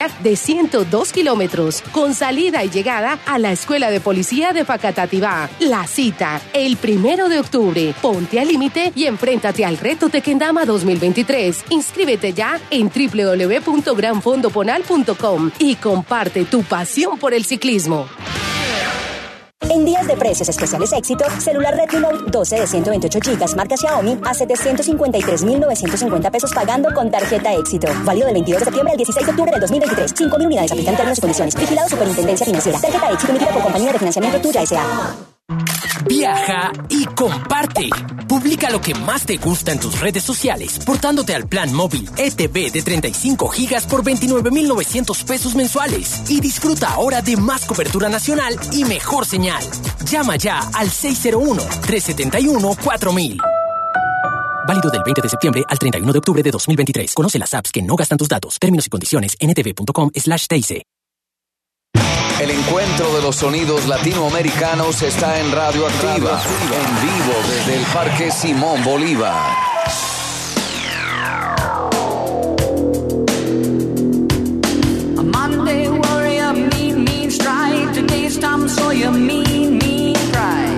de 102 kilómetros, con salida y llegada a la Escuela de Policía de Facatativá. La cita, el 1 de octubre. Ponte al límite y enfréntate al reto Tequendama 2023. Inscríbete ya en www.granfondoponal.com y comparte tu pasión por el ciclismo. En días de precios especiales Éxito, celular Redmi Note 12 de 128 GB marca Xiaomi a 753.950 pesos pagando con tarjeta Éxito. Válido del 22 de septiembre al 16 de octubre del 2023. 5.000 unidades. Aplican términos y condiciones. Vigilado Superintendencia Financiera. Tarjeta Éxito emitida por Compañía de Financiamiento Tuya S.A. Viaja y comparte. Publica lo que más te gusta en tus redes sociales, portándote al plan móvil ETV de 35 gigas por 29.900 pesos mensuales. Y disfruta ahora de más cobertura nacional y mejor señal. Llama ya al 601-371-4000. Válido del 20 de septiembre al 31 de octubre de 2023. Conoce las apps que no gastan tus datos. Términos y condiciones ntv.com/TIC. El encuentro de los sonidos latinoamericanos está en Radio Activa, en vivo desde el Parque Simón Bolívar. A Monday warrior, mean strike. Today's Tom Sawyer, mean pride.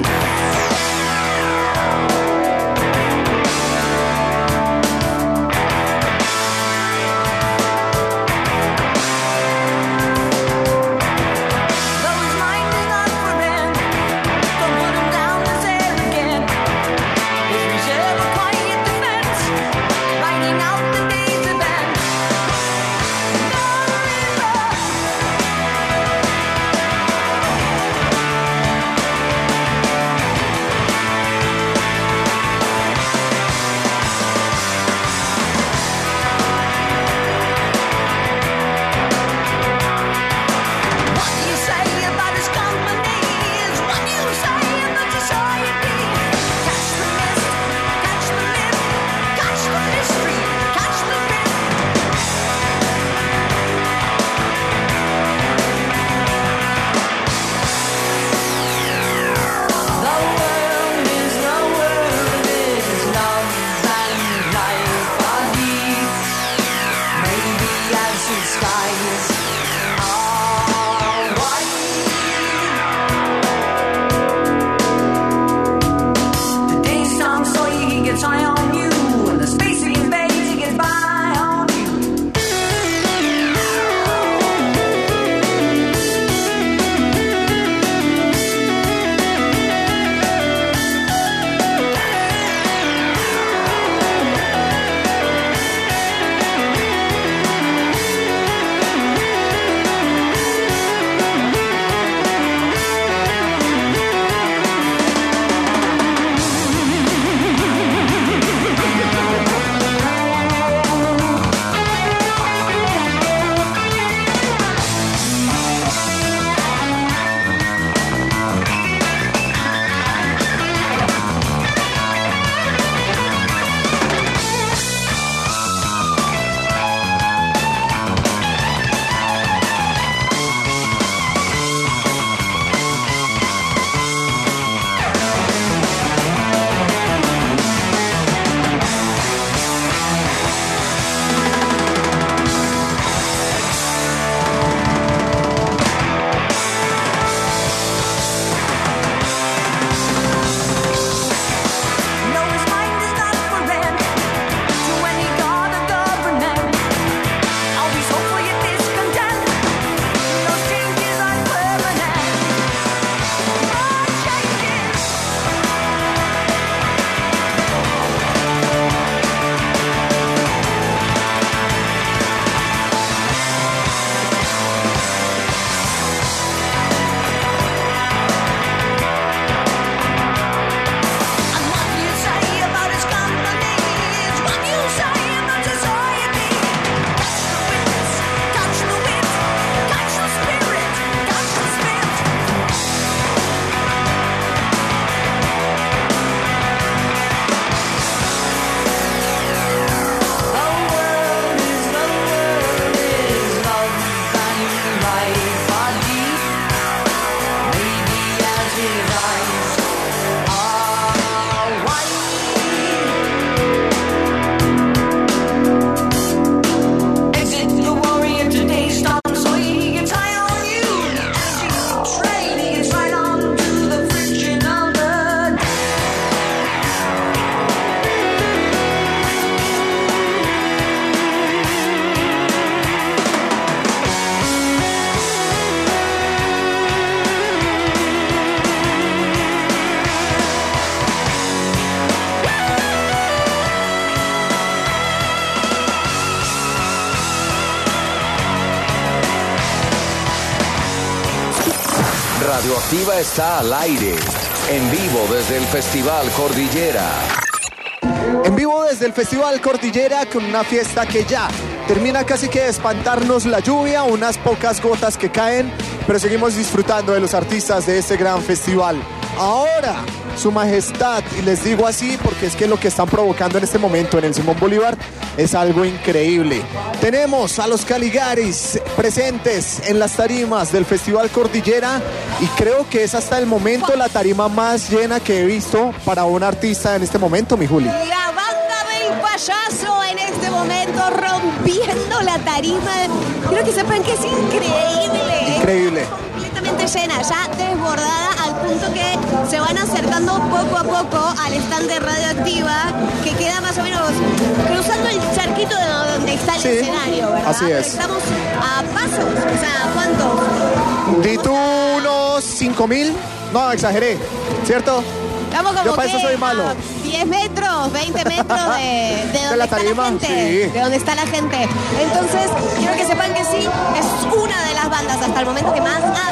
Radioactiva está al aire, en vivo desde el Festival Cordillera. En vivo desde el Festival Cordillera con una fiesta que ya termina casi que de espantarnos la lluvia, unas pocas gotas que caen, pero seguimos disfrutando de los artistas de este gran festival. Ahora, su majestad, y les digo así porque es que lo que están provocando en este momento en el Simón Bolívar es algo increíble. Tenemos a los Caligaris presentes en las tarimas del Festival Cordillera y creo que es hasta el momento la tarima más llena que he visto para un artista en este momento, mi Juli. La banda del payaso en este momento rompiendo la tarima. Quiero que sepan que es increíble. Increíble. Completamente llena, ya desbordada al punto que se van acercando poco a poco al stand de Radioactiva, que queda más o menos cruzando el charquito de donde está el escenario, ¿verdad? Así es. Estamos a pasos, o sea, ¿cuántos? ¿Di tú unos 5.000? No, exageré, ¿cierto? Estamos como Yo para eso soy malo. 10 metros, 20 metros de donde la está tarima, la gente. sí. De donde está la gente. Entonces, quiero que sepan que sí, es una de las bandas hasta el momento que más ha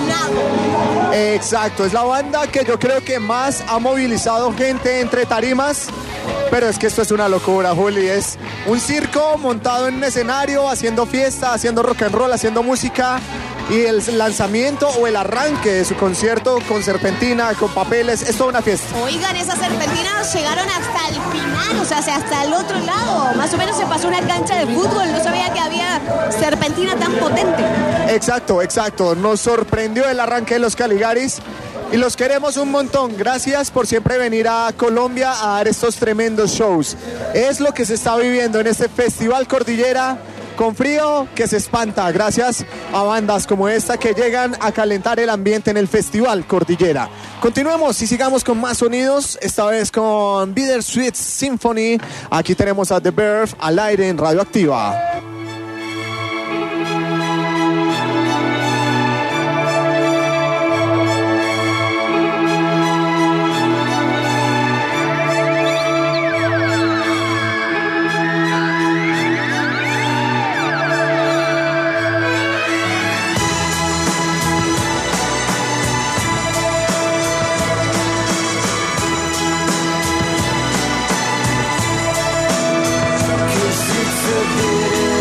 llenado. Exacto, es la banda que yo creo que más ha movilizado gente entre tarimas. Pero es que esto es una locura, Juli. Es un circo montado en un escenario, haciendo fiesta, haciendo rock and roll, haciendo música. Y el lanzamiento o el arranque de su concierto con serpentina, con papeles, es toda una fiesta. Oigan, esas serpentinas llegaron hasta el final, o sea, hasta el otro lado. Más o menos se pasó una cancha de fútbol, no sabía que había serpentina tan potente. Exacto, exacto. Nos sorprendió el arranque de los Caligaris. Y los queremos un montón. Gracias por siempre venir a Colombia a dar estos tremendos shows. Es lo que se está viviendo en este Festival Cordillera. Con frío que se espanta, gracias a bandas como esta que llegan a calentar el ambiente en el Festival Cordillera. Continuemos y sigamos con más sonidos, esta vez con Bittersweet Symphony. Aquí tenemos a The Verve al aire en Radioactiva. It's a bitter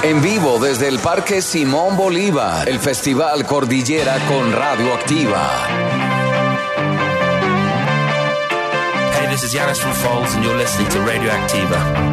En vivo desde el Parque Simón Bolívar, el Festival Cordillera con Radioactiva. Hey, this is Giannis from Foles and you're listening to Radioactiva.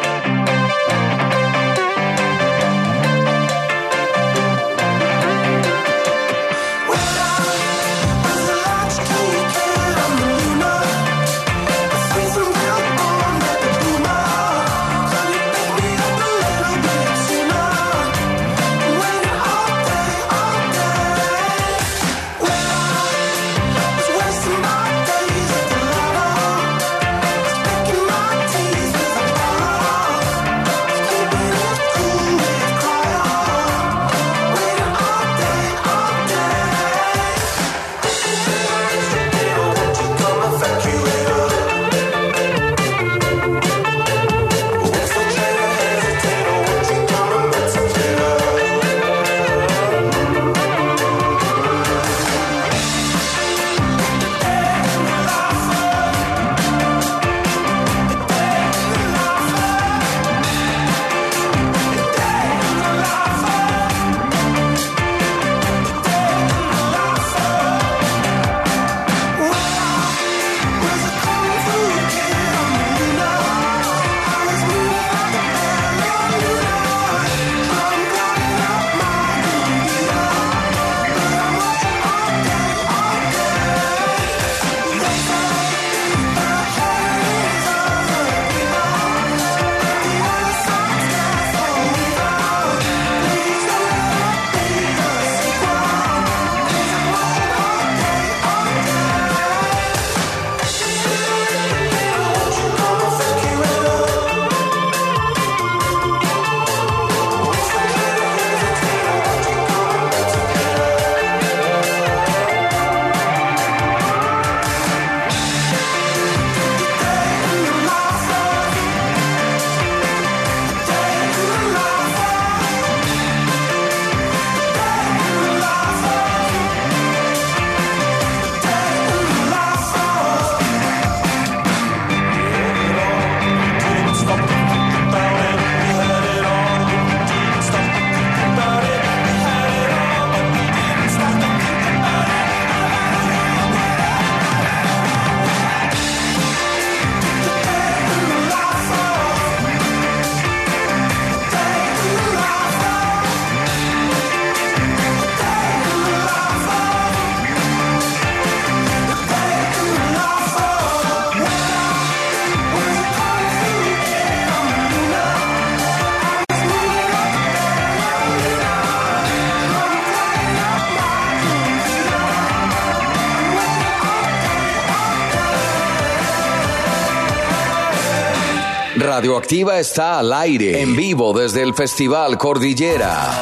Radioactiva está al aire, en vivo desde el Festival Cordillera.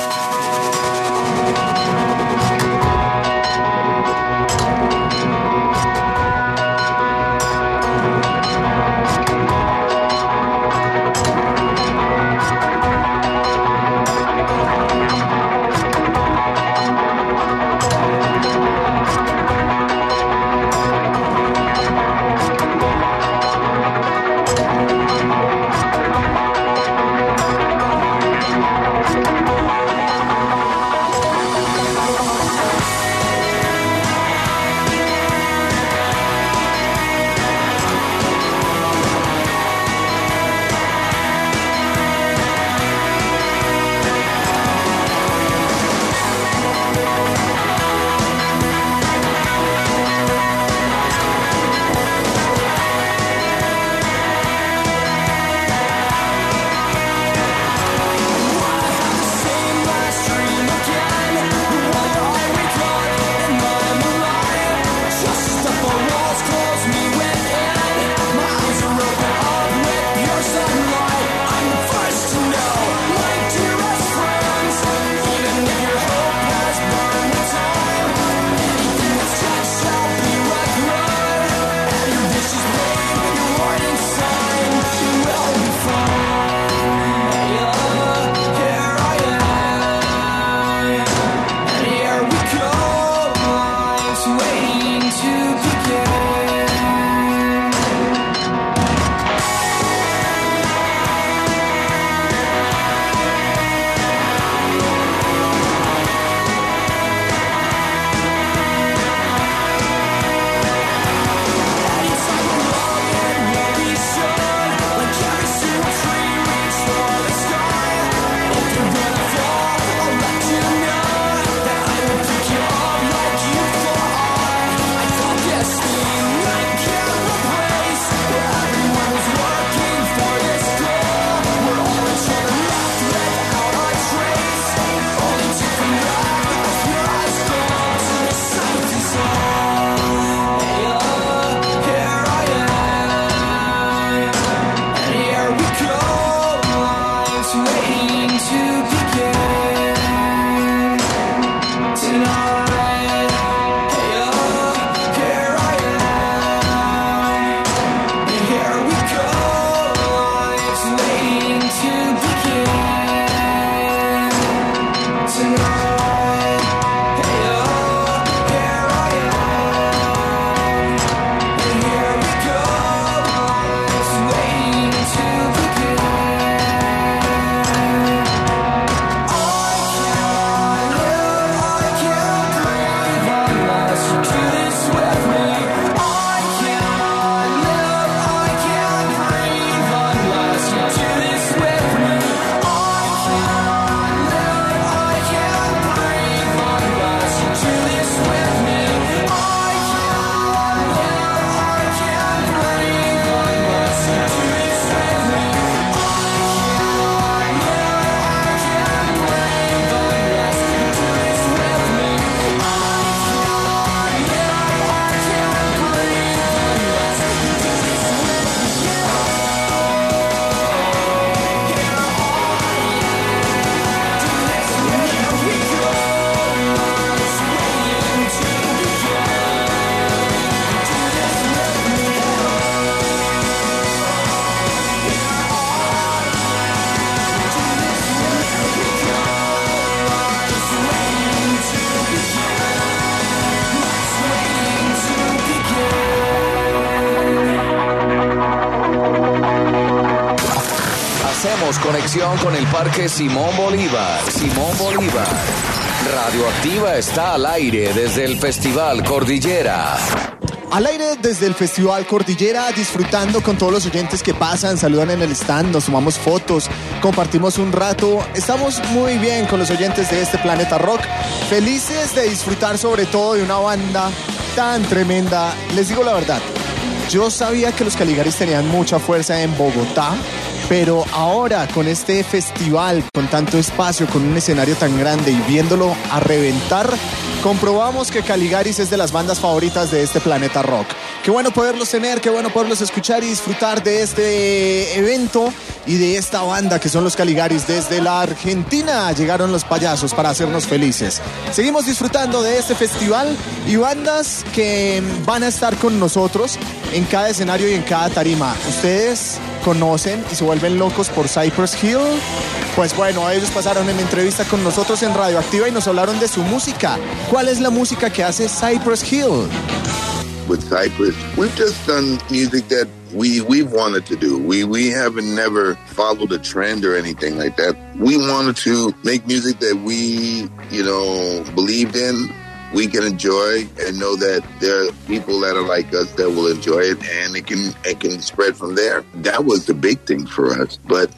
Hacemos conexión con el Parque Simón Bolívar. Simón Bolívar. Radioactiva está al aire desde el Festival Cordillera. Al aire desde el Festival Cordillera, disfrutando con todos los oyentes que pasan, saludan en el stand, nos tomamos fotos, compartimos un rato. Estamos muy bien con los oyentes de este Planeta Rock, felices de disfrutar sobre todo de una banda tan tremenda. Les digo la verdad, yo sabía que los Caligaris tenían mucha fuerza en Bogotá, pero ahora con este festival, con tanto espacio, con un escenario tan grande y viéndolo a reventar, comprobamos que Caligaris es de las bandas favoritas de este Planeta Rock. Qué bueno poderlos tener, qué bueno poderlos escuchar y disfrutar de este evento y de esta banda que son los Caligaris. Desde la Argentina llegaron los payasos para hacernos felices. Seguimos disfrutando de este festival y bandas que van a estar con nosotros en cada escenario y en cada tarima. Ustedes conocen y se vuelven locos por Cypress Hill. Pues bueno, ellos pasaron en entrevista con nosotros en Radioactiva y nos hablaron de su música. ¿Cuál es la música que hace Cypress Hill? With Cypress, we've just done music that we've wanted to do. We haven't never followed a trend or anything like that. We wanted to make music that we, believed in, we can enjoy, and know that there are people that are like us that will enjoy it, and it can spread from there. That was the big thing for us. But,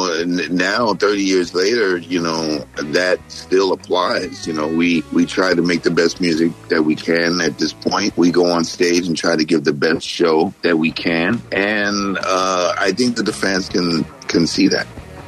now 30 years later, that still applies. We try to make the best music that we can at this point. We go on stage and try to give the best show that we can. And I think that the fans can see that.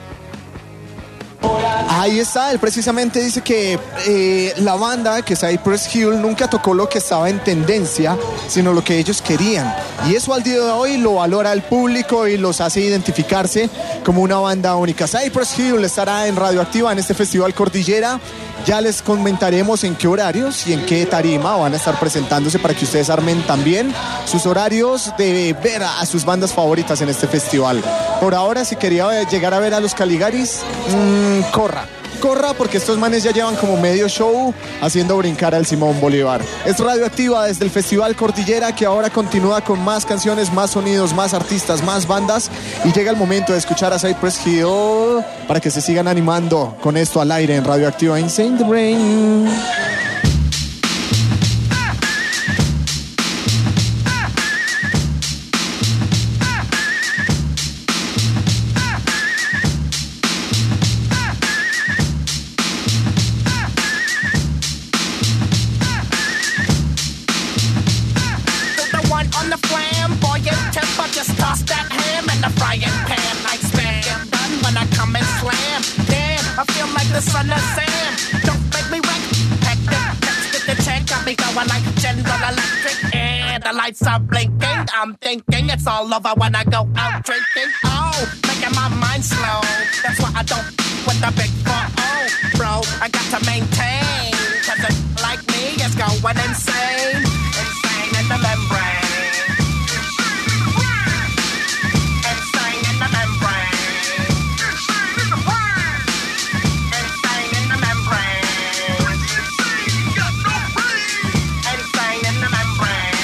Ahí está, él precisamente dice que la banda, que Cypress Hill, nunca tocó lo que estaba en tendencia, sino lo que ellos querían. Y eso al día de hoy lo valora el público y los hace identificarse como una banda única. Cypress Hill estará en Radioactiva en este Festival Cordillera. Ya les comentaremos en qué horarios y en qué tarima van a estar presentándose para que ustedes armen también sus horarios de ver a sus bandas favoritas en este festival. Por ahora, si quería llegar a ver a los Caligaris, corra, porque estos manes ya llevan como medio show haciendo brincar al Simón Bolívar. Es Radioactiva desde el Festival Cordillera, que ahora continúa con más canciones, más sonidos, más artistas, más bandas, y llega el momento de escuchar a Cypress Hill para que se sigan animando con esto al aire en Radioactiva. Insane the Brain. Lights are blinking, I'm thinking it's all over when I go out drinking. Oh, making my mind slow. That's why I don't with the big 4-0. Bro, I got to maintain, cause a like me is going insane. Insane in the membrane. Insane in the membrane. Insane in the membrane. Insane in the membrane.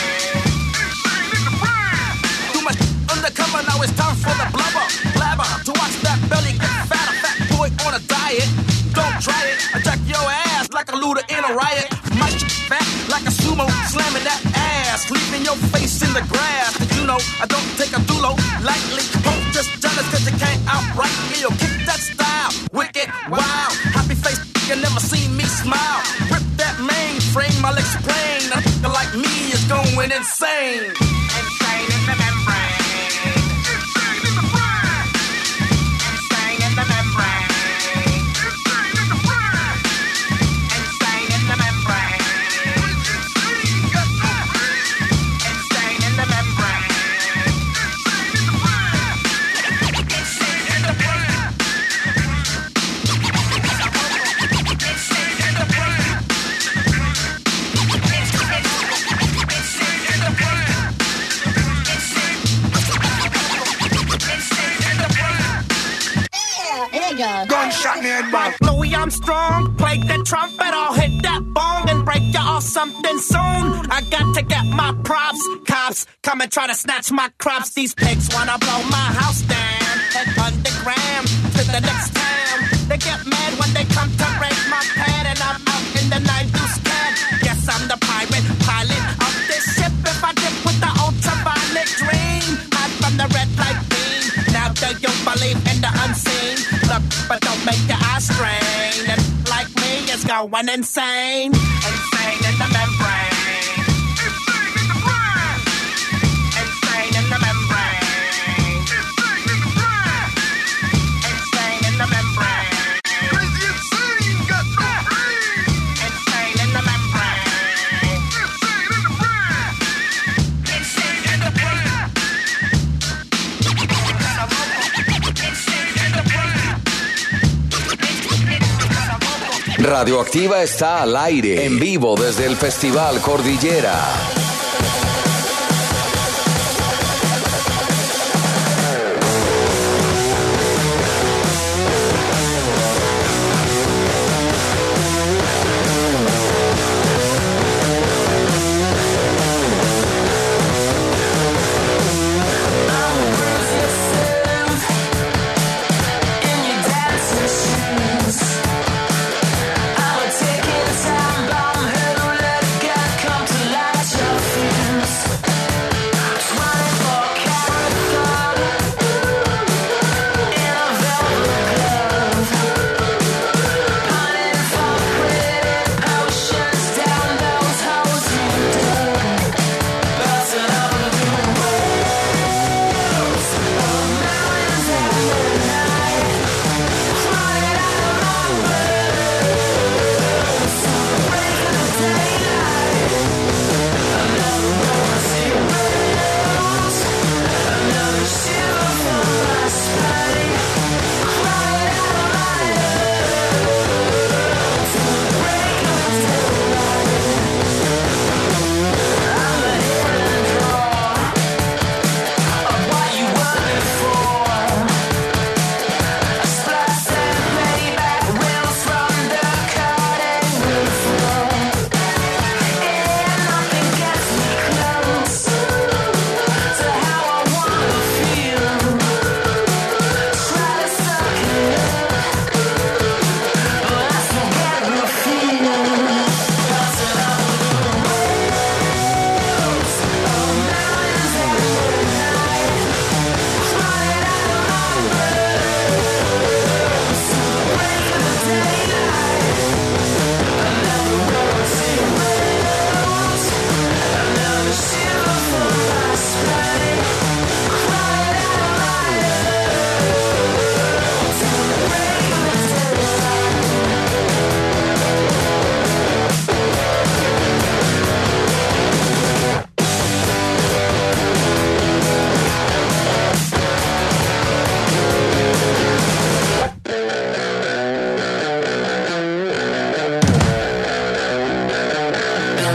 Too much undercover, now it's time for the blubber. Blabber, to watch that belly get fatter. Fat boy on a diet. Don't try it. I jack your ass like a looter in a riot. My shit fat like a sumo, slamming that ass, leaving your face in the grass. Did you know I don't take a dulo lightly? Hope just jealous cause you can't outright me. Yo, kick that style, wicked, wow. Happy face, you never seen me smile. Rip that mainframe, I'll explain. A nigga like me is going insane. Insane in the membrane. Insane in the brain. Insane in the membrane. Insane in the membrane. Insane in the membrane. Insane in the brain. Insane in the brain. Insane in the brain. Gunshot me head back. Louis Armstrong, play the trumpet, I'll hit that bong and break you off something soon. I got to get my props. Cops come and try to snatch my crops. These pigs wanna blow my house down. And underground to the next town. They get mad when they come to raid my pad, and I'm out in the 9-deuce cab. Yes, I'm the pirate pilot of this ship. If I dip with the ultraviolet dream, hide from the red light beam. Now do you believe in the unseen? Look, but don't make your eyes strain. And like me is going insane. Insane in the membrane. Insane in the brain. Insane in the membrane. Insane in the brain. Insane in the membrane. Crazy insane, got no brain. Insane in the membrane. Insane in the brain. Insane in the brain. Radioactiva está al aire, en vivo desde el Festival Cordillera. I'm a ticking time bomb, who let God come to light your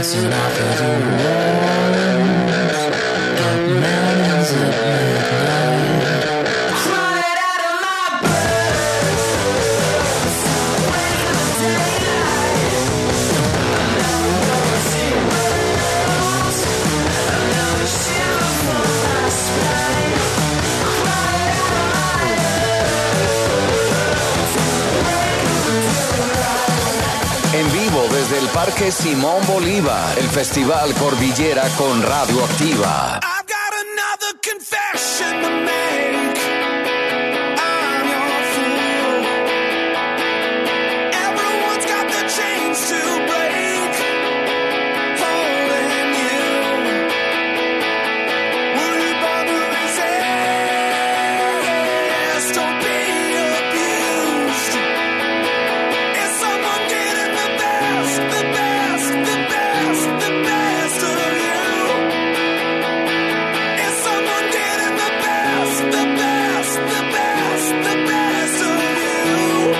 dancing after the walls. Dark mountains at midnight. Crying out of my birds. Waiting for daylight. Another shimmers. Another shiver from my spine. Crying out of my En vivo desde el Parque Simón Bolívar, el Festival Cordillera con Radioactiva. I've got another confession to make. I'm your fool. Everyone's got the chains to break. Holding you. Were you born to resist? Don't be abused. Is someone getting the best, the best, the best, the best of you? Is someone getting the best, the best, the best, the best of you?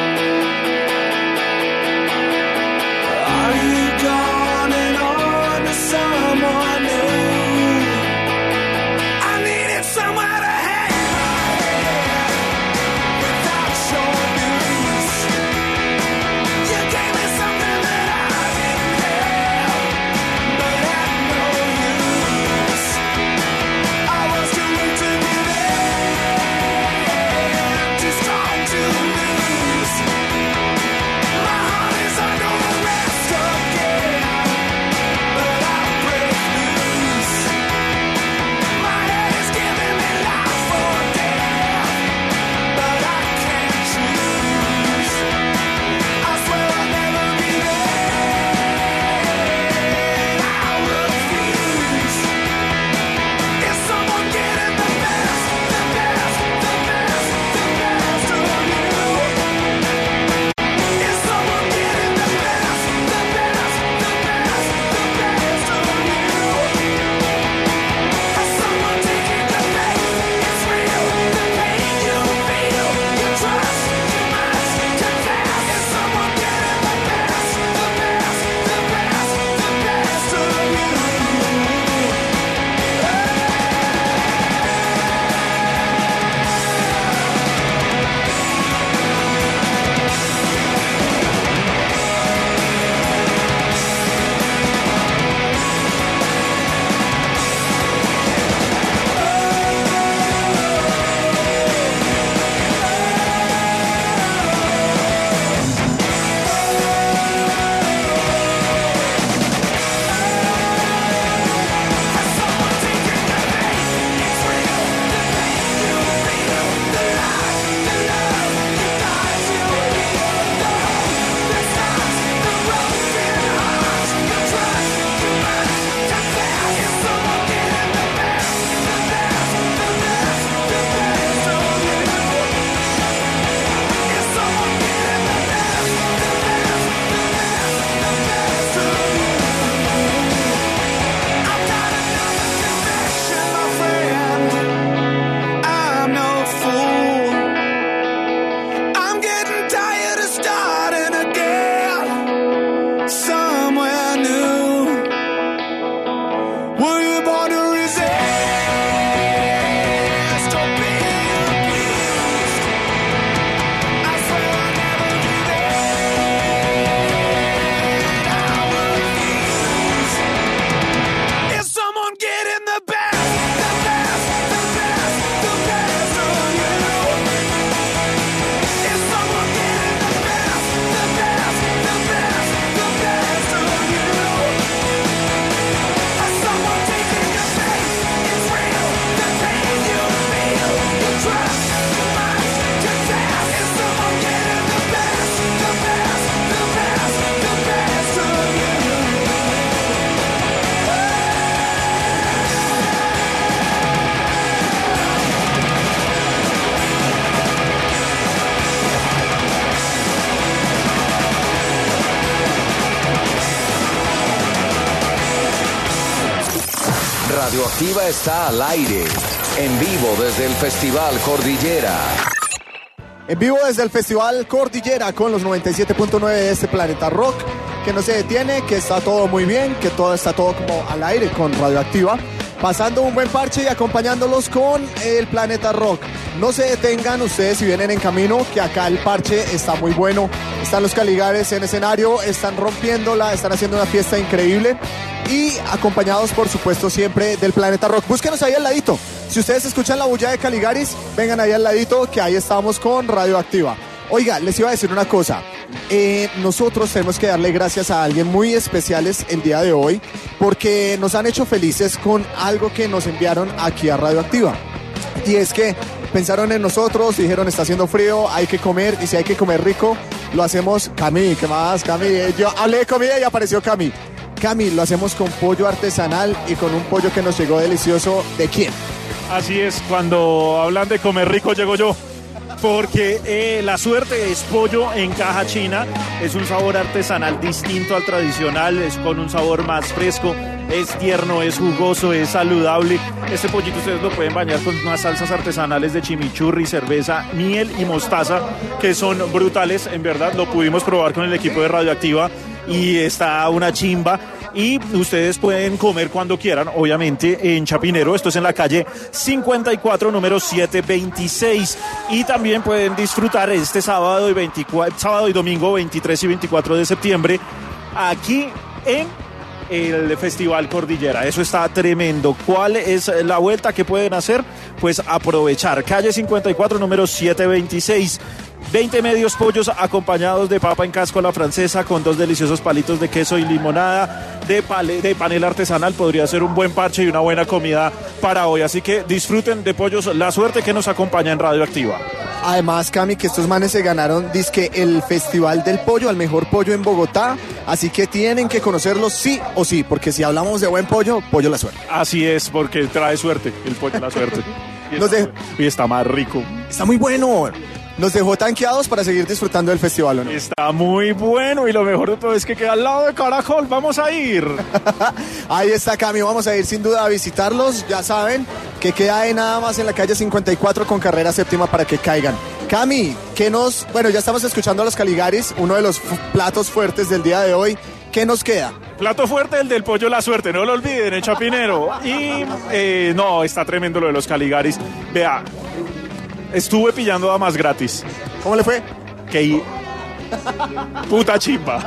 Are you gone and on to someone new? I needed somewhere to hang my head without your news. You gave me something that I didn't have, but had no use. I was too weak to give in, too strong to lose. My heart is under arrest again, but I break loose. My head is giving me life or death, but I can't choose. I swear I'll never be there. I refuse. Is someone getting the best, the best, the best, the best of you? Is someone getting the best, the best, the best, the best of you? Is someone taking the bait? It's real, the pain you feel, you trust, you must confess. Is someone getting the best, the best, the best, the best of you? I'm no fool. I'm getting tired of starting again somewhere new. Were you born to resist? Don't be abused. I swear I'll never be there. I refuse. Is someone getting the best, the best, the best, the best of you? Is someone getting the best, the best, the best, the best of you? Is someone taking your face? It's real, the pain you feel, you trust, you must confess. Is someone getting the best, the best, the best, the best of you? Radioactiva está al aire, en vivo desde el Festival Cordillera. En vivo desde el Festival Cordillera con los 97.9 de este Planeta Rock, que no se detiene, que está todo muy bien, que todo está todo como al aire con Radioactiva, pasando un buen parche y acompañándolos con el Planeta Rock. No se detengan ustedes si vienen en camino, que acá el parche está muy bueno. Están los Caligares en escenario, están rompiéndola, están haciendo una fiesta increíble y acompañados por supuesto siempre del Planeta Rock. Búsquenos ahí al ladito. Si ustedes escuchan la bulla de Caligaris, vengan ahí al ladito, que ahí estamos con Radioactiva. Oiga, les iba a decir una cosa. Nosotros tenemos que darle gracias a alguien muy especiales el día de hoy, porque nos han hecho felices con algo que nos enviaron aquí a Radioactiva. Y es que pensaron en nosotros, dijeron está haciendo frío, hay que comer, y si hay que comer rico, lo hacemos. Cami, ¿qué más? Cami, yo hablé de comida y apareció Cami. Cami, lo hacemos con pollo artesanal y con un pollo que nos llegó delicioso. ¿De quién? Así es, cuando hablan de comer rico llego yo, porque La Suerte es pollo en caja china, es un sabor artesanal distinto al tradicional, es con un sabor más fresco, es tierno, es jugoso, es saludable. Este pollito ustedes lo pueden bañar con unas salsas artesanales de chimichurri, cerveza, miel y mostaza, que son brutales, en verdad, lo pudimos probar con el equipo de Radioactiva y está una chimba. Y ustedes pueden comer cuando quieran, obviamente, en Chapinero. Esto es en la calle 54, número 726. Y también pueden disfrutar este sábado y domingo 23 y 24 de septiembre aquí en el Festival Cordillera. Eso está tremendo. ¿Cuál es la vuelta que pueden hacer? Pues aprovechar. Calle 54, número 726. 20 medios pollos acompañados de papa en casco a la francesa con 2 deliciosos palitos de queso y limonada de panela artesanal. Podría ser un buen parche y una buena comida para hoy. Así que disfruten de Pollos La Suerte, que nos acompaña en Radioactiva. Además, Cami, que estos manes se ganaron, dizque el Festival del Pollo, al mejor pollo en Bogotá. Así que tienen que conocerlos sí o sí, porque si hablamos de buen pollo, Pollo La Suerte. Así es, porque trae suerte, el Pollo La Suerte. Y está más rico. Está muy bueno. Nos dejó tanqueados para seguir disfrutando del festival, ¿o no? Está muy bueno y lo mejor de todo es que queda al lado de Caracol. ¡Vamos a ir! Ahí está, Cami. Vamos a ir sin duda a visitarlos. Ya saben que queda ahí nada más en la calle 54 con carrera séptima para que caigan. Cami, bueno, ya estamos escuchando a los Caligaris, uno de los platos fuertes del día de hoy. ¿Qué nos queda? Plato fuerte, el del Pollo La Suerte, no lo olviden, en Chapinero. Y no, está tremendo lo de los Caligaris. Vea, estuve pillando damas gratis. ¿Cómo le fue? Que puta chimba.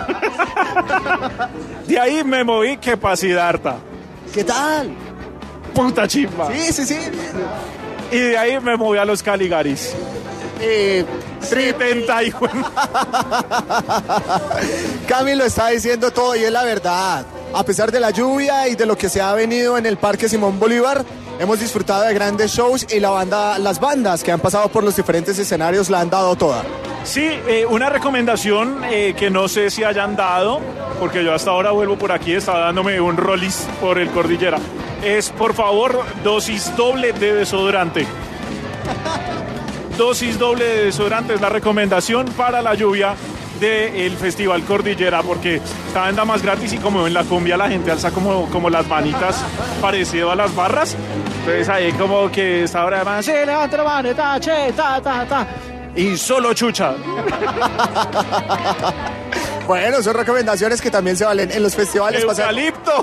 De ahí me moví que pa' Siddhartha. ¿Qué tal? Puta chimba. Sí. Y de ahí me moví a los Caligaris. 70 y Cami lo está diciendo todo y es la verdad. A pesar de la lluvia y de lo que se ha venido en el Parque Simón Bolívar, hemos disfrutado de grandes shows y las bandas que han pasado por los diferentes escenarios la han dado toda. Sí, una recomendación que no sé si hayan dado, porque yo hasta ahora vuelvo por aquí, estaba dándome un rollis por el Cordillera, es por favor dosis doble de desodorante. Dosis doble de desodorante es la recomendación para la lluvia del Festival Cordillera, porque está en damas gratis y como en la cumbia la gente alza como las manitas parecido a las barras. Entonces ahí como que está ahora más, sí, levanta la mano, ta. Y solo chucha. Bueno, son recomendaciones que también se valen en los festivales. ¡Eucalipto!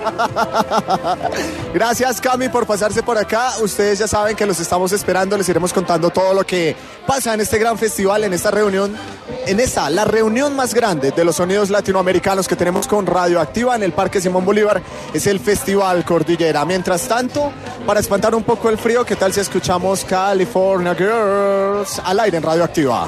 Gracias, Cami, por pasarse por acá. Ustedes ya saben que los estamos esperando. Les iremos contando todo lo que pasa en este gran festival, en esta reunión. La reunión más grande de los sonidos latinoamericanos que tenemos con Radioactiva en el Parque Simón Bolívar es el Festival Cordillera. Mientras tanto, para espantar un poco el frío, ¿qué tal si escuchamos California Girls al aire en Radioactiva?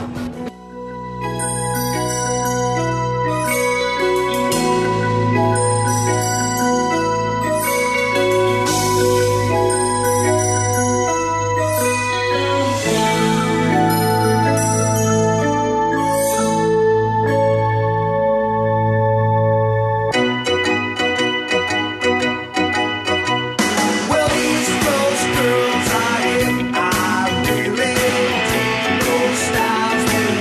Girls, I really dig those styles.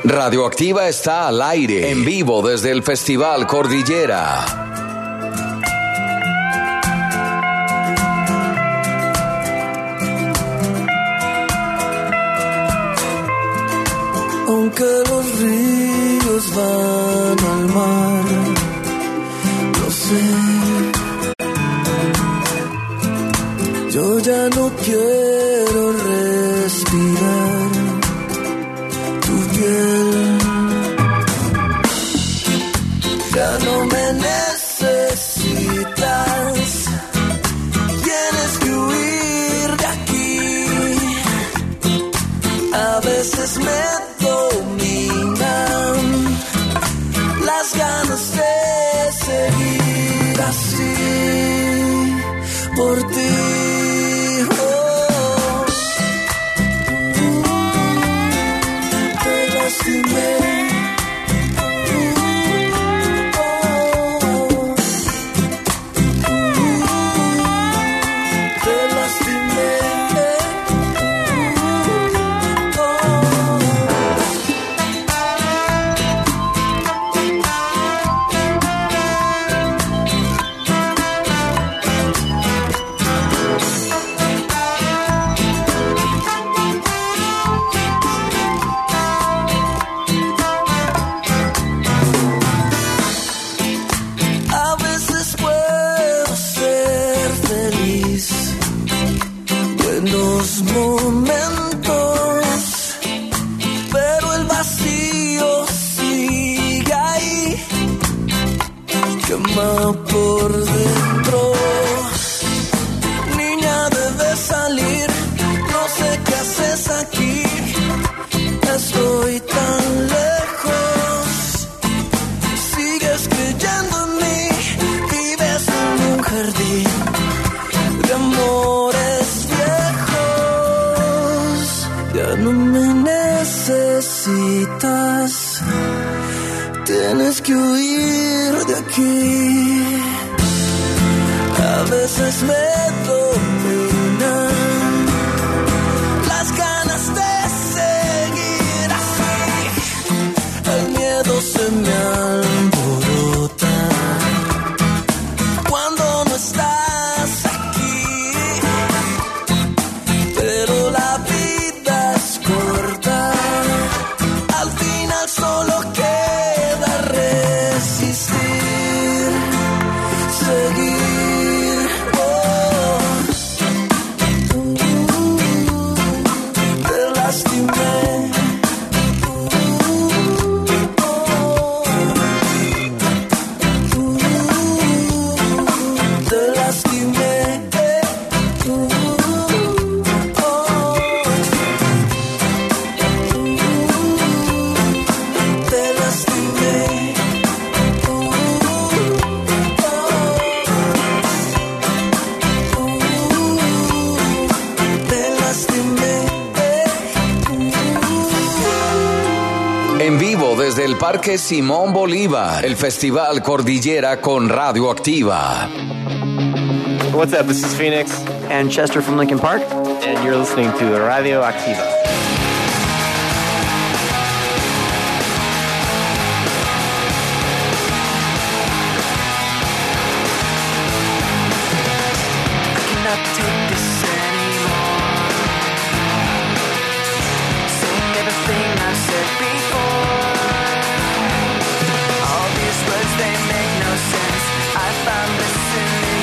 Radioactiva está al aire, en vivo desde el Festival Cordillera. Aunque los ríos van al mar, lo sé. Yo ya no quiero respirar tu piel. Ya no me necesitas. Tienes que huir de aquí. A veces me dominan las ganas de seguir así por ti. Te lastimé. Por dentro, niña, debes salir. No sé qué haces aquí. Estoy tan lejos. Sigues creyendo en mí. Vives en un jardín de amores viejos. Ya no me necesitas. Tienes que huir de aquí. A veces me dominan las ganas de seguir así. El miedo se me alborota cuando no estás aquí. Pero la vida es corta. Al final solo queda resistir, seguir. Desde el Parque Simón Bolívar, el Festival Cordillera con Radioactiva. What's up? This is Phoenix and Chester from Linkin Park, and you're listening to Radioactiva.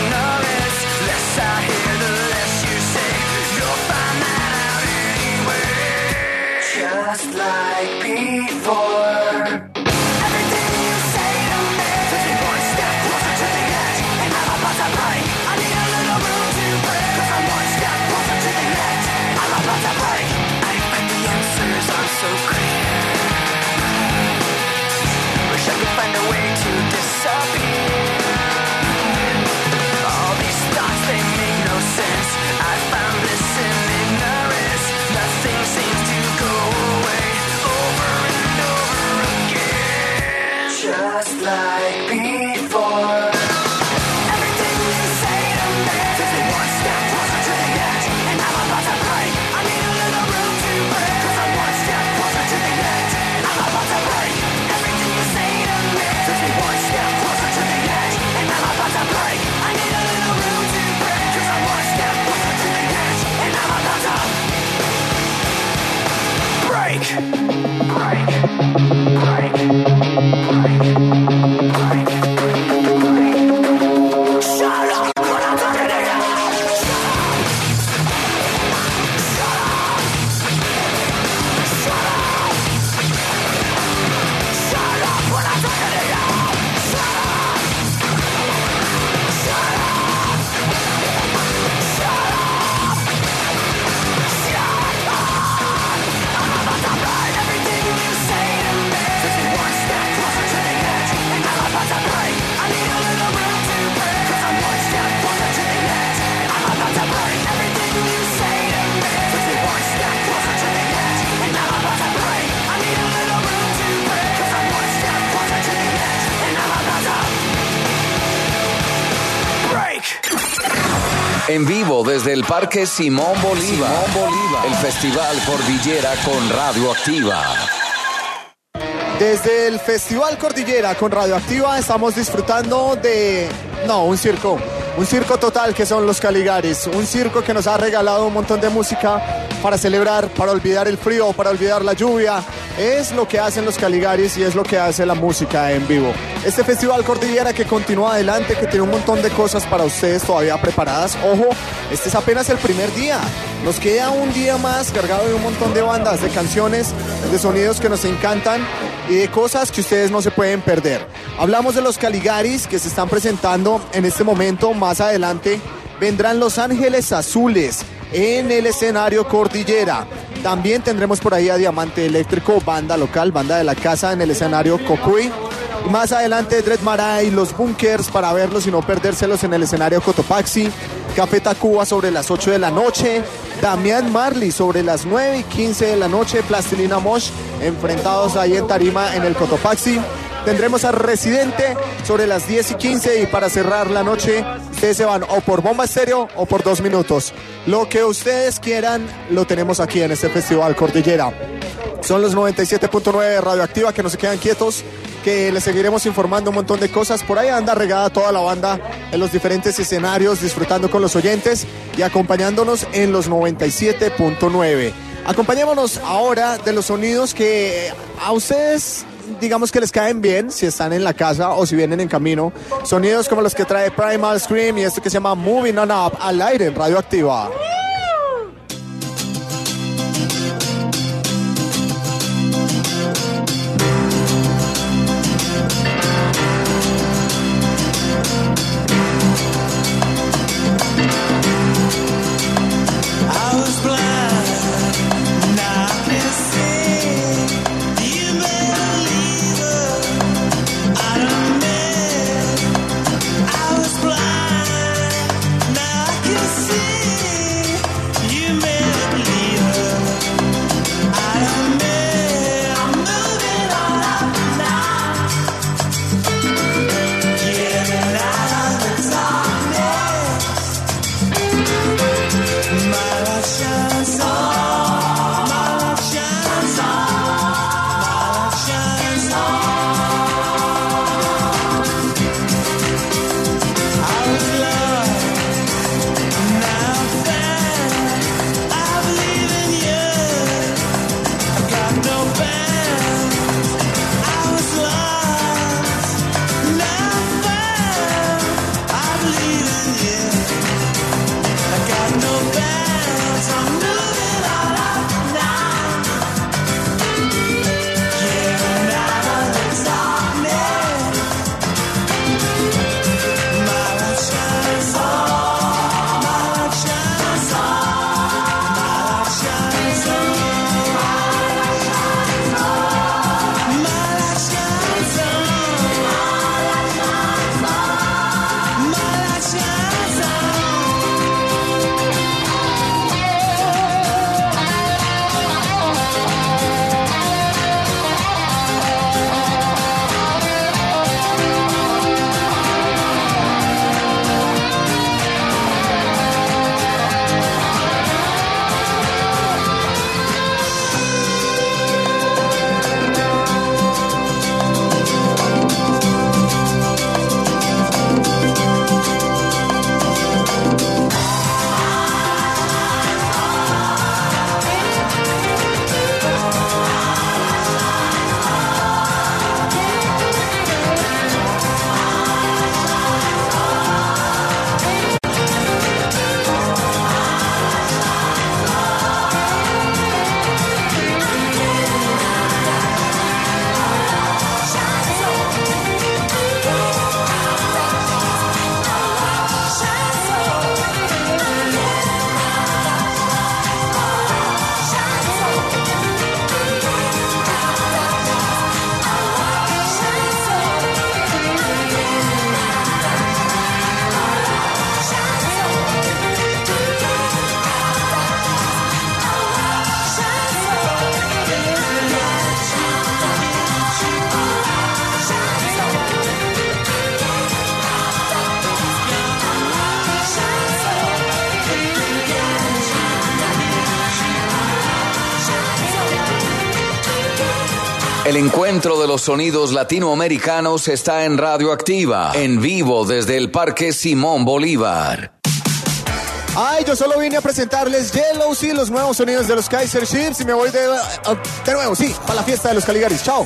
I hear the less you say, you'll find that out anyway. En vivo desde el Parque Simón Bolívar. El Festival Cordillera con Radioactiva. Desde el Festival Cordillera con Radioactiva estamos disfrutando de... un circo. Un circo total que son los Caligaris. Un circo que nos ha regalado un montón de música para celebrar, para olvidar el frío, para olvidar la lluvia. Es lo que hacen los Caligaris y es lo que hace la música en vivo. Este Festival Cordillera que continúa adelante, que tiene un montón de cosas para ustedes todavía preparadas. Ojo, este es apenas el primer día. Nos queda un día más cargado de un montón de bandas, de canciones, de sonidos que nos encantan y de cosas que ustedes no se pueden perder. Hablamos de los Caligaris que se están presentando en este momento. Más adelante vendrán Los Ángeles Azules en el escenario Cordillera. También tendremos por ahí a Diamante Eléctrico, banda local, banda de la casa, en el escenario Cocuy. Y más adelante Dread Marai, Los Bunkers, para verlos y no perdérselos en el escenario Cotopaxi. Café Tacuba sobre las 8 de la noche. Damián Marley sobre las 9:15 de la noche. Plastilina Mosh enfrentados ahí en tarima en el Cotopaxi. Tendremos a Residente sobre las 10:15 y para cerrar la noche ustedes se van o por Bomba Estéreo o por 2 minutos. Lo que ustedes quieran lo tenemos aquí en este Festival Cordillera. Son los 97.9 de Radioactiva que no se quedan quietos, que les seguiremos informando un montón de cosas. Por ahí anda regada toda la banda en los diferentes escenarios, disfrutando con los oyentes y acompañándonos en los 97.9. Acompañémonos ahora de los sonidos que a ustedes, digamos que les caen bien si están en la casa o si vienen en camino. Sonidos como los que trae Primal Scream y esto que se llama Moving On Up, al aire en Radioactiva. El encuentro de los sonidos latinoamericanos está en Radioactiva, en vivo desde el Parque Simón Bolívar. Ay, yo solo vine a presentarles Yellow, sí, los nuevos sonidos de los Kaiser Chiefs y me voy de nuevo, sí, para la fiesta de los Caligaris. Chao.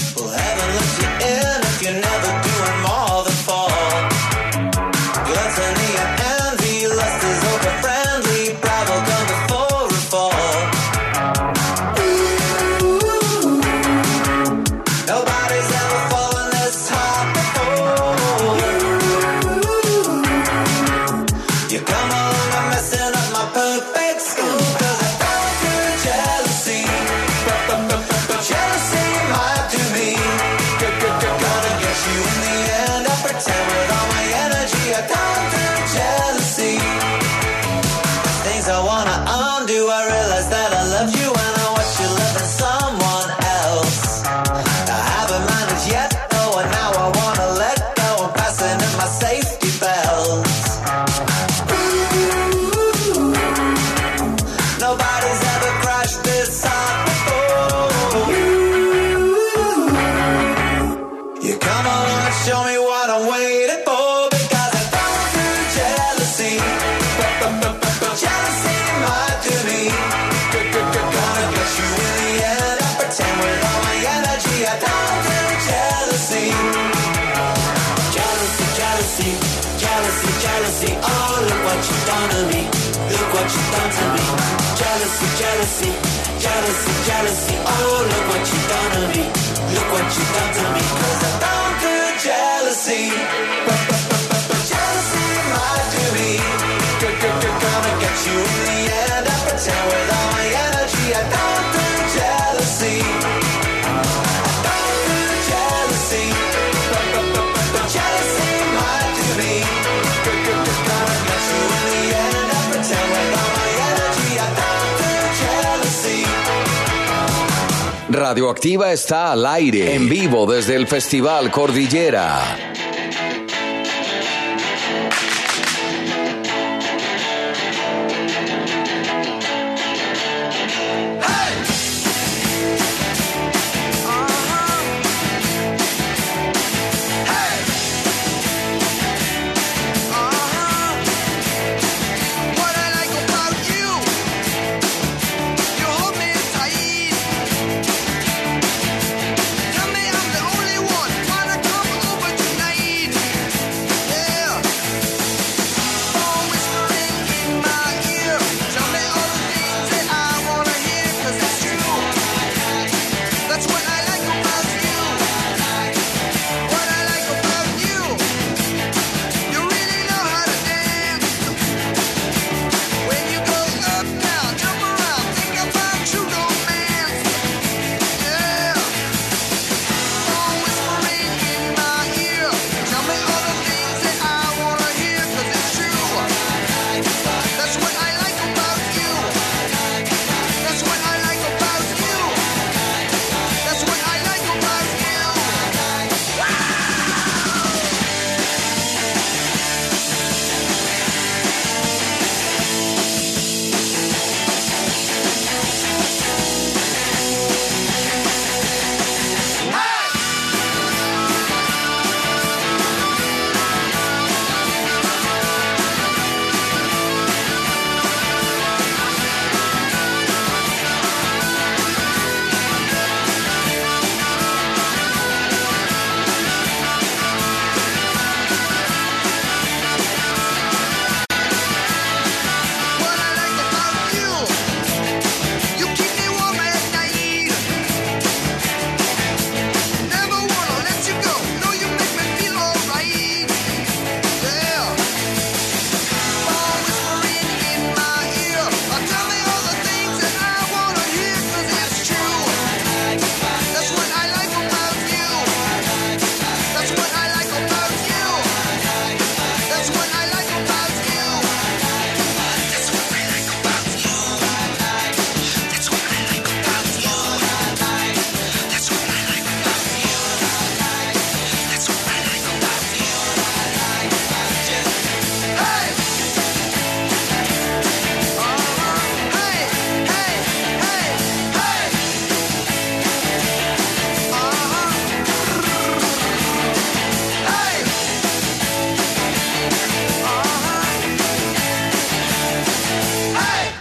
Jealousy, jealousy, jealousy, oh, look what you done to me. Look what you done to me, 'cause I'm down to jealousy. Jealousy might do me. Gonna get you in the end. I pretend with all my energy. I don't do jealousy. I don't do jealousy. Jealousy might do me. Gonna get you in the end. I pretend with all my energy. I don't do jealousy. Radioactiva está al aire, en vivo desde el Festival Cordillera. Tell me I'm the only one. Wanna come over tonight?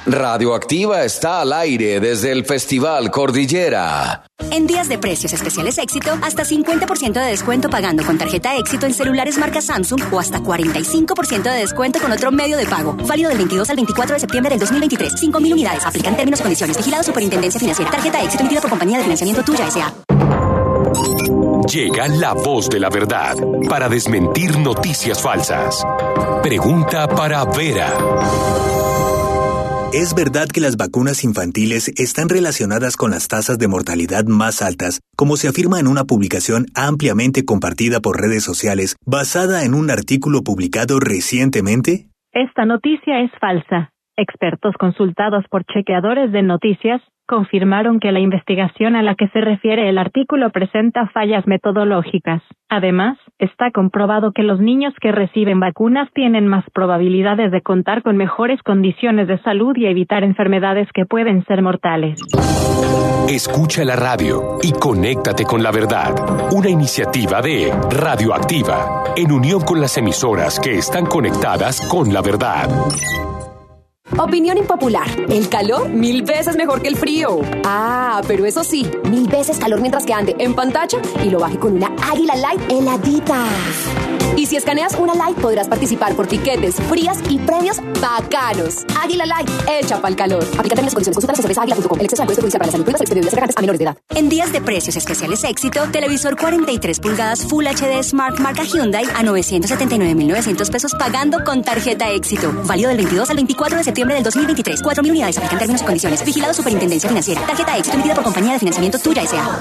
Radioactiva está al aire desde el Festival Cordillera. En días de precios especiales Éxito, hasta 50% de descuento pagando con tarjeta Éxito en celulares marca Samsung o hasta 45% de descuento con otro medio de pago. Válido del 22 al 24 de septiembre del 2023. 5.000 unidades. Aplican términos y condiciones. Vigilado Superintendencia Financiera. Tarjeta Éxito emitida por Compañía de Financiamiento Tuya S.A. Llega la voz de la verdad para desmentir noticias falsas. Pregunta para Vera. ¿Es verdad que las vacunas infantiles están relacionadas con las tasas de mortalidad más altas, como se afirma en una publicación ampliamente compartida por redes sociales, basada en un artículo publicado recientemente? Esta noticia es falsa. Expertos consultados por chequeadores de noticias confirmaron que la investigación a la que se refiere el artículo presenta fallas metodológicas. Además, está comprobado que los niños que reciben vacunas tienen más probabilidades de contar con mejores condiciones de salud y evitar enfermedades que pueden ser mortales. Escucha la radio y conéctate con la verdad. Una iniciativa de Radioactiva, en unión con las emisoras que están conectadas con la verdad. Opinión impopular. El calor, 1000 veces mejor que el frío. Ah, pero eso sí, 1000 veces calor mientras que ande en pantalla y lo baje con una Águila Light heladita. Y si escaneas una Light, podrás participar por tiquetes, frías y premios bacanos. Águila Light, hecha para el calor. Aplica términos y condiciones. Consulta las asesorías águila.com. El exceso de alcohol es perjudicial para la salud. Prohíbe el expendio de bebidas a menores de edad. En días de precios especiales Éxito, televisor 43 pulgadas Full HD Smart marca Hyundai a 979.900 pesos pagando con tarjeta Éxito. Válido del 22 al 24 de septiembre del 2023. 4.000 unidades. Aplican términos y condiciones. Vigilado Superintendencia Financiera. Tarjeta Éxito emitida por Compañía de Financiamiento Tuya S.A.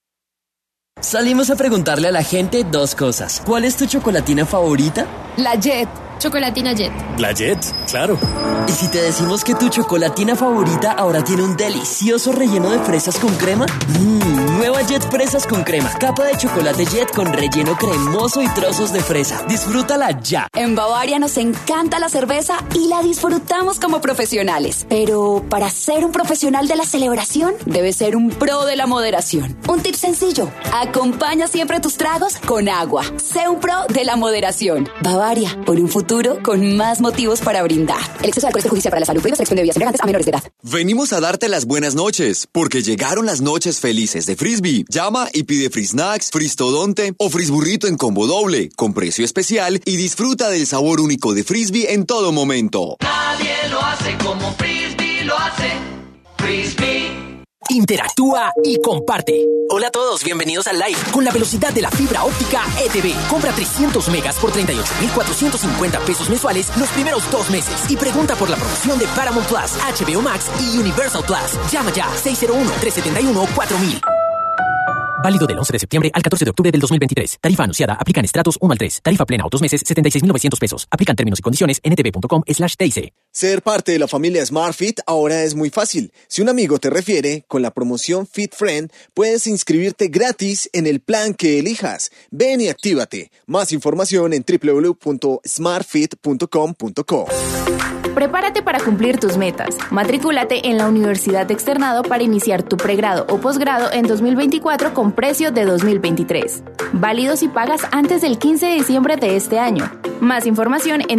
Salimos a preguntarle a la gente dos cosas. ¿Cuál es tu chocolatina favorita? La Jet. Chocolatina Jet. La Jet, claro. ¿Y si te decimos que tu chocolatina favorita ahora tiene un delicioso relleno de fresas con crema? Nueva Jet Fresas con crema. Capa de chocolate Jet con relleno cremoso y trozos de fresa. Disfrútala ya. En Bavaria nos encanta la cerveza y la disfrutamos como profesionales. Pero para ser un profesional de la celebración, debes ser un pro de la moderación. Un tip sencillo. Acompaña siempre tus tragos con agua. Sé un pro de la moderación. Bavaria, por un futuro con más motivos para brindar. El exceso de alcohol es perjudicial para la salud. Prohíbe el expendio de bebidas embriagantes a menores de edad. Venimos a darte las buenas noches, porque llegaron las noches felices de Frisbee. Llama y pide Free Snacks, Fristodonte o Frisburrito en combo doble, con precio especial y disfruta del sabor único de Frisbee en todo momento. Nadie lo hace como Frisbee lo hace. Frisbee. Interactúa y comparte. Hola a todos, bienvenidos al live. Con la velocidad de la fibra óptica ETV. Compra 300 megas por 38.450 pesos mensuales los primeros 2 meses. Y pregunta por la promoción de Paramount Plus, HBO Max y Universal Plus. Llama ya 601-371-4000. Válido del 11 de septiembre al 14 de octubre del 2023. Tarifa anunciada. Aplican estratos 1 al 3. Tarifa plena o 2 meses, 76.900 pesos. Aplican términos y condiciones en ntv.com/TIC. Ser parte de la familia SmartFit ahora es muy fácil. Si un amigo te refiere, con la promoción Fit Friend, puedes inscribirte gratis en el plan que elijas. Ven y actívate. Más información en www.smartfit.com.co. Prepárate para cumplir tus metas. Matrículate en la Universidad Externado para iniciar tu pregrado o posgrado en 2024 con precio de 2023. Válido si pagas antes del 15 de diciembre de este año. Más información en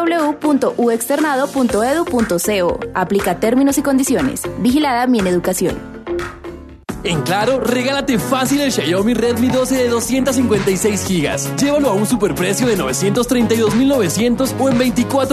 www.uexternado.edu.co. Aplica términos y condiciones. Vigilada Mineducación. En Claro, regálate fácil el Xiaomi Redmi 12 de 256 GB. Llévalo a un superprecio de 932.900 o en 24